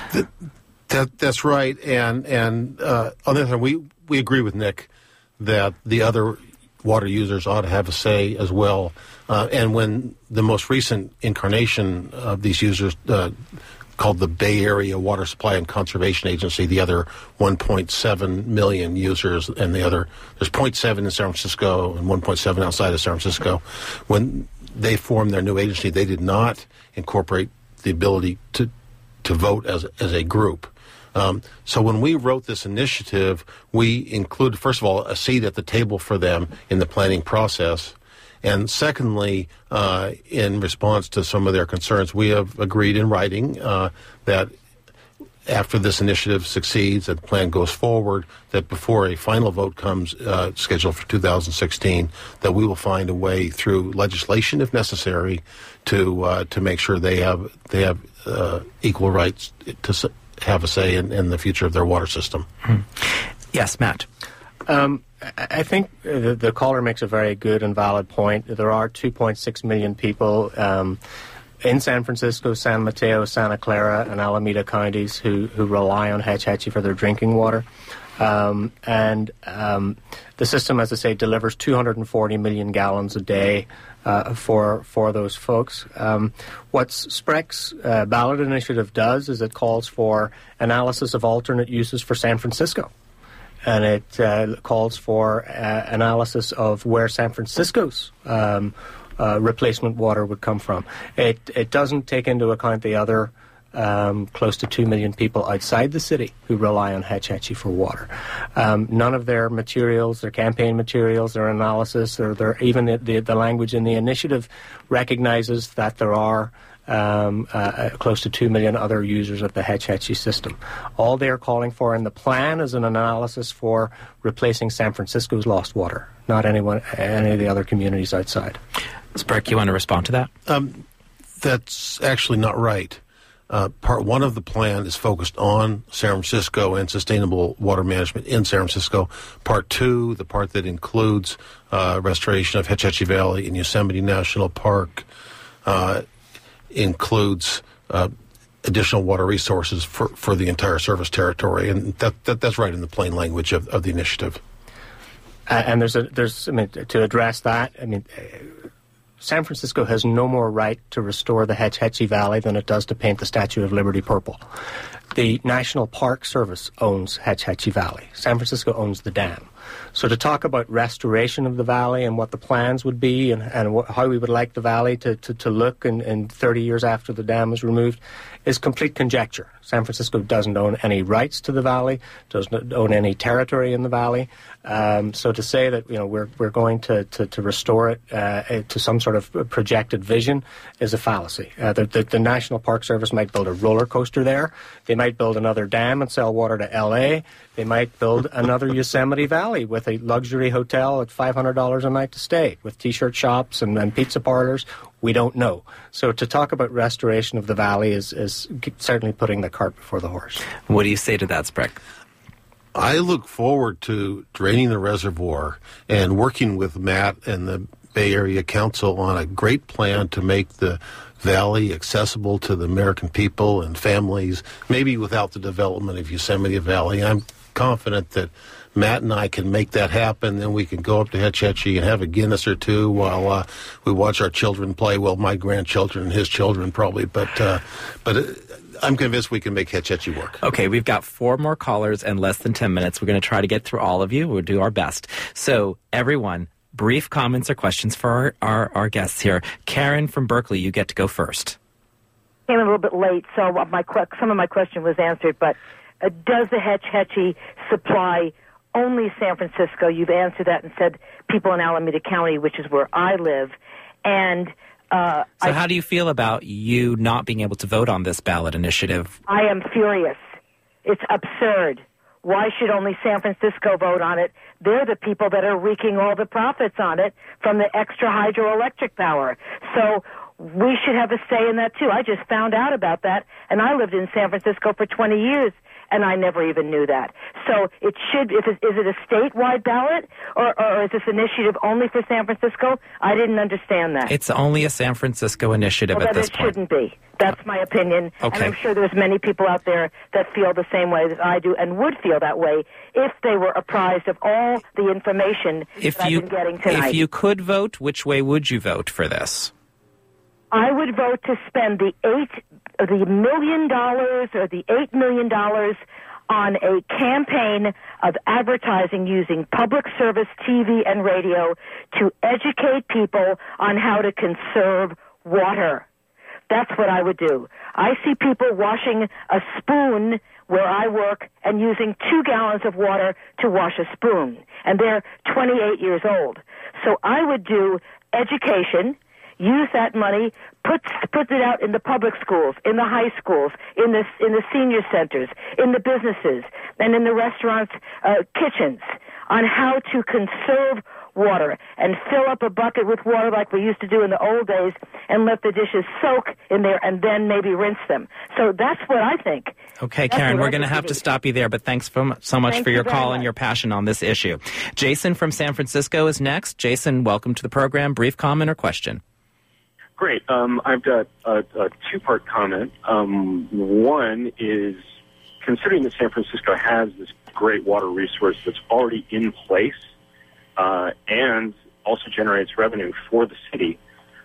That's right. And on the other hand, we agree with Nick that the other water users ought to have a say as well. And when the most recent incarnation of these users, called the Bay Area Water Supply and Conservation Agency, the other 1.7 million users, and there's 0.7 in San Francisco and 1.7 outside of San Francisco. When they formed their new agency, they did not incorporate the ability to vote as a group. So when we wrote this initiative, we included, first of all, a seat at the table for them in the planning process. And secondly, in response to some of their concerns, we have agreed in writing that after this initiative succeeds, that the plan goes forward, that before a final vote comes scheduled for 2016, that we will find a way through legislation, if necessary, to make sure they have equal rights to have a say in the future of their water system. Yes, Matt. I think the caller makes a very good and valid point. There are 2.6 million people in San Francisco, San Mateo, Santa Clara, and Alameda counties who rely on Hetch Hetchy for their drinking water. And the system, as I say, delivers 240 million gallons a day for those folks. What Spreck's ballot initiative does is it calls for analysis of alternate uses for San Francisco. And it calls for analysis of where San Francisco's replacement water would come from. It doesn't take into account the other close to 2 million people outside the city who rely on Hetch Hetchy for water. None of their materials, their campaign materials, their analysis, or even the language in the initiative recognizes that there are close to 2 million other users of the Hetch Hetchy system. All they are calling for in the plan is an analysis for replacing San Francisco's lost water, not any of the other communities outside. Spreck, you want to respond to that? That's actually not right. Part one of the plan is focused on San Francisco and sustainable water management in San Francisco. Part two, the part that includes restoration of Hetch Hetchy Valley in Yosemite National Park, includes additional water resources for the entire service territory, and that's right in the plain language of the initiative. And there's to address that, San Francisco has no more right to restore the Hetch Hetchy Valley than it does to paint the Statue of Liberty purple. The National Park Service owns Hetch Hetchy Valley. San Francisco owns the dam. So to talk about restoration of the valley and what the plans would be and how we would like the valley to look in 30 years after the dam is removed is complete conjecture. San Francisco doesn't own any rights to the valley, doesn't own any territory in the valley. So to say that we're going to restore it to some sort of projected vision is a fallacy. The National Park Service might build a roller coaster there. They might build another dam and sell water to L.A. They might build another Yosemite Valley with a luxury hotel at $500 a night to stay, with T-shirt shops and pizza parlors. We don't know. So to talk about restoration of the valley is certainly putting the cart before the horse. What do you say to that, Spreck? I look forward to draining the reservoir and working with Matt and the Bay Area Council on a great plan to make the valley accessible to the American people and families, maybe without the development of Yosemite Valley. I'm confident that Matt and I can make that happen. Then we can go up to Hetch Hetchy and have a Guinness or two while we watch our children play. Well, my grandchildren and his children probably, but I'm convinced we can make Hetch Hetchy work. Okay, we've got 4 more callers and less than 10 minutes. We're going to try to get through all of you. We'll do our best. So, everyone, brief comments or questions for our guests here. Karen from Berkeley, you get to go first. Came a little bit late, so some of my question was answered, but does the Hetch Hetchy supply only San Francisco? You've answered that and said people in Alameda County, which is where I live. And so how do you feel about you not being able to vote on this ballot initiative? I am furious. It's absurd. Why should only San Francisco vote on it? They're the people that are wreaking all the profits on it from the extra hydroelectric power. So we should have a say in that, too. I just found out about that, and I lived in San Francisco for 20 years, and I never even knew that. So it should, is it a statewide ballot, or is this initiative only for San Francisco? I didn't understand that. It's only a San Francisco initiative at this point. It shouldn't be. That's my opinion. Okay. And I'm sure there's many people out there that feel the same way that I do and would feel that way if they were apprised of all the information that I've been getting tonight. If you could vote, which way would you vote for this? I would vote to spend the $8 million or the $8 million on a campaign of advertising using public service TV and radio to educate people on how to conserve water. That's what I would do. I see people washing a spoon where I work and using 2 gallons of water to wash a spoon, and they're 28 years old. So I would do education, use that money, put it out in the public schools, in the high schools, in the senior centers, in the businesses, and in the restaurants' kitchens on how to conserve water and fill up a bucket with water like we used to do in the old days and let the dishes soak in there and then maybe rinse them. So that's what I think. Okay, Karen, we're going to have to stop you there, but thanks so much for your call and your passion on this issue. Jason from San Francisco is next. Jason, welcome to the program. Brief comment or question? Great. I've got a 2-part comment. One is, considering that San Francisco has this great water resource that's already in place and also generates revenue for the city,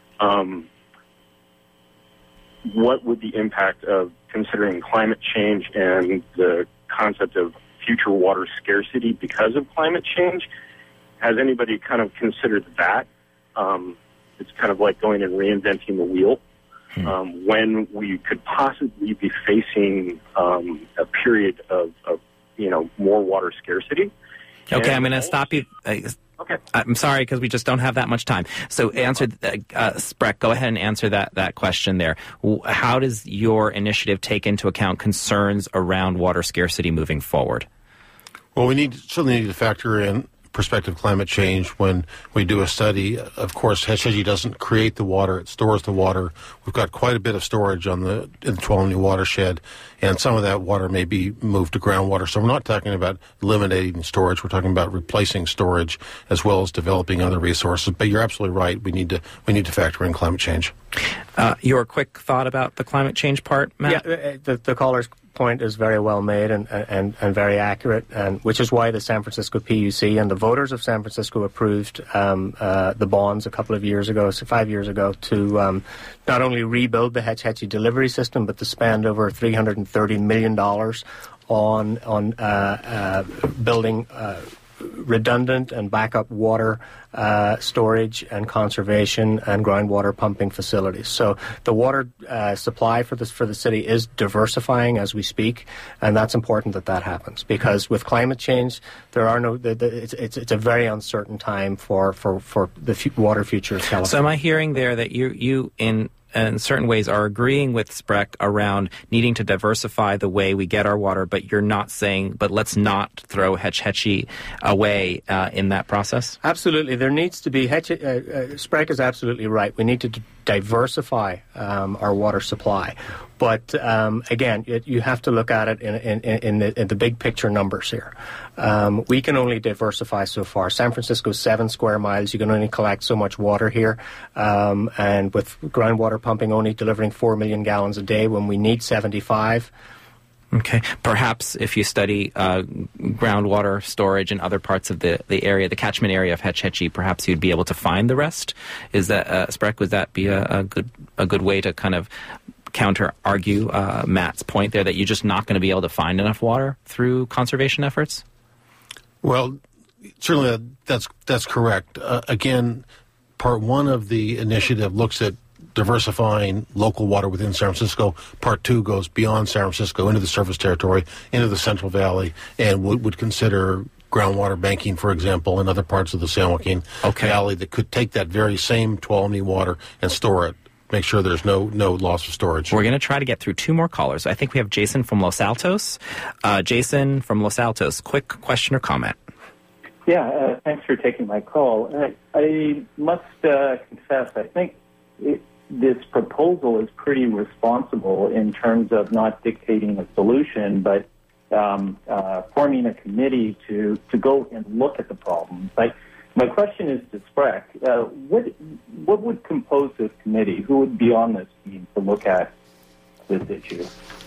what would the impact of considering climate change and the concept of future water scarcity because of climate change? Has anybody kind of considered that? It's kind of like going and reinventing the wheel when we could possibly be facing a period of more water scarcity. Okay, I'm going to stop you. Okay. I'm sorry, because we just don't have that much time. So answer, Spreck, go ahead and answer that question there. How does your initiative take into account concerns around water scarcity moving forward? Well, we certainly need to factor in prospective climate change when we do a study. Of course, Hetch Hetchy doesn't create the water; it stores the water. We've got quite a bit of storage in the Tuolumne watershed, and some of that water may be moved to groundwater. So we're not talking about eliminating storage; we're talking about replacing storage as well as developing other resources. But you're absolutely right; we need to factor in climate change. Your quick thought about the climate change part, Matt? Yeah, the caller's point is very well made and very accurate, and which is why the San Francisco PUC and the voters of San Francisco approved the bonds a couple of years ago, so 5 years ago, to not only rebuild the Hetch Hetchy delivery system, but to spend over $330 million on building redundant and backup water storage and conservation and groundwater pumping facilities. So the water supply for the city is diversifying as we speak, and that's important that happens, because with climate change, there are no. It's a very uncertain time for the water future of California. So am I hearing there that you in certain ways are agreeing with Spreck around needing to diversify the way we get our water, but you're not saying, but let's not throw Hetch Hetchy away in that process? Absolutely. There needs to be, Spreck is absolutely right. We need to diversify our water supply. But again, you have to look at it in the big picture numbers here. We can only diversify so far. San Francisco's 7 square miles. You can only collect so much water here. And with groundwater pumping only delivering 4 million gallons a day when we need 75. Okay. Perhaps if you study groundwater storage in other parts of the area, the catchment area of Hetch Hetchy, perhaps you'd be able to find the rest. Is that, Spreck, would that be a good way to kind of counter-argue Matt's point there that you're just not going to be able to find enough water through conservation efforts? Well, certainly that's correct. Again, part one of the initiative looks at diversifying local water within San Francisco. Part two goes beyond San Francisco into the surface territory, into the Central Valley, and would consider groundwater banking, for example, in other parts of the San Joaquin Valley that could take that very same Tuolumne water and store it. Make sure there's no loss of storage. We're going to try to get through 2 more callers. I think we have Jason from Los Altos. Jason from Los Altos, quick question or comment? Yeah, thanks for taking my call. I must confess, I think this proposal is pretty responsible in terms of not dictating a solution, but forming a committee to go and look at the problems. My question is to Spreck. What would compose this committee? Who would be on this team to look at this issue?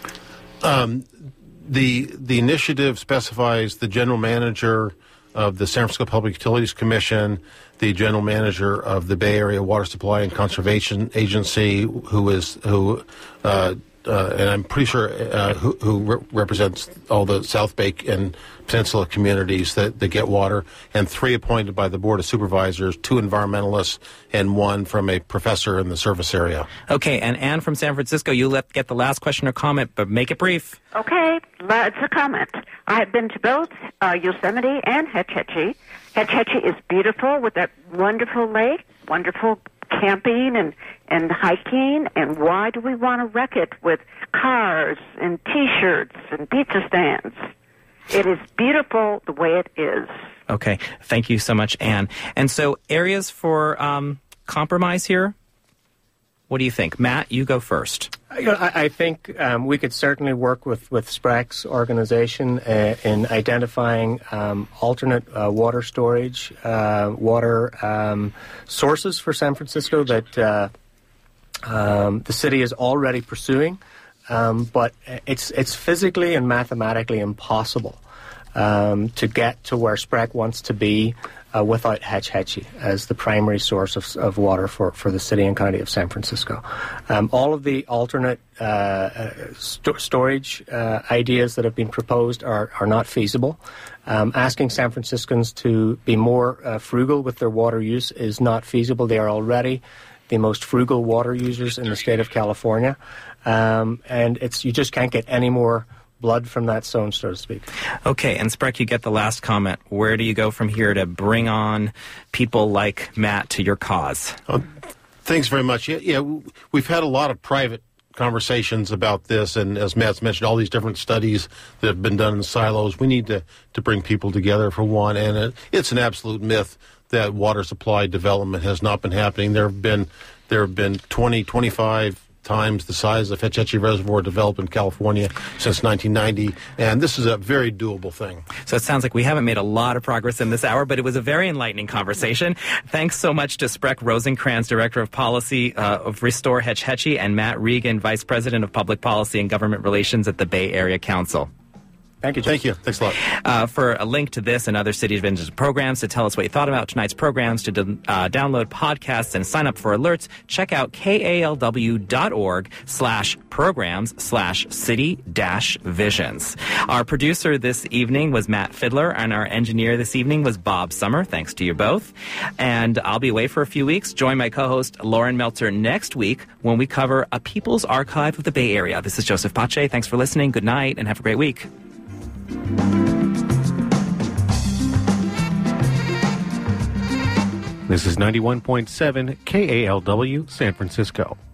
The initiative specifies the general manager of the San Francisco Public Utilities Commission, the general manager of the Bay Area Water Supply and Conservation Agency, who and I'm pretty sure who represents all the South Bay and Peninsula communities that get water, and 3 appointed by the Board of Supervisors, 2 environmentalists, and 1 from a professor in the service area. Okay, and Anne from San Francisco, you get the last question or comment, but make it brief. Okay, it's a comment. I've been to both Yosemite and Hetch Hetchy. Hetch Hetchy is beautiful with that wonderful lake, wonderful camping and hiking, and why do we want to wreck it with cars and T-shirts and pizza stands? It is beautiful the way it is. Okay, thank you so much, Anne. And so areas for compromise here? What do you think? Matt, you go first. I think we could certainly work with Spreck's organization in identifying alternate water storage, water sources for San Francisco that the city is already pursuing, but it's physically and mathematically impossible to get to where Spreck wants to be without Hetch Hetchy as the primary source of water for the city and county of San Francisco. All of the alternate storage ideas that have been proposed are not feasible. Asking San Franciscans to be more frugal with their water use is not feasible. They are already the most frugal water users in the state of California. And you just can't get any more blood from that stone, so to speak. Okay, and Spreck, you get the last comment. Where do you go from here to bring on people like Matt to your cause? Thanks very much. Yeah, we've had a lot of private conversations about this, and as Matt's mentioned, all these different studies that have been done in silos. We need to bring people together for one, and it's an absolute myth that water supply development has not been happening. There have been 20, 25 times the size of Hetch Hetchy Reservoir developed in California since 1990, and this is a very doable thing. So it sounds like we haven't made a lot of progress in this hour, but it was a very enlightening conversation. Thanks so much to Spreck Rosencrantz, Director of Policy of Restore Hetch Hetchy, and Matt Regan, Vice President of Public Policy and Government Relations at the Bay Area Council. Thank you. Thank you. Thanks a lot. For a link to this and other City Visions programs, to tell us what you thought about tonight's programs, to download podcasts and sign up for alerts, check out kalw.org/programs/city-visions. Our producer this evening was Matt Fiddler, and our engineer this evening was Bob Summer. Thanks to you both. And I'll be away for a few weeks. Join my co-host Lauren Meltzer next week when we cover a People's Archive of the Bay Area. This is Joseph Pache. Thanks for listening. Good night, and have a great week. This is 91.7 KALW San Francisco.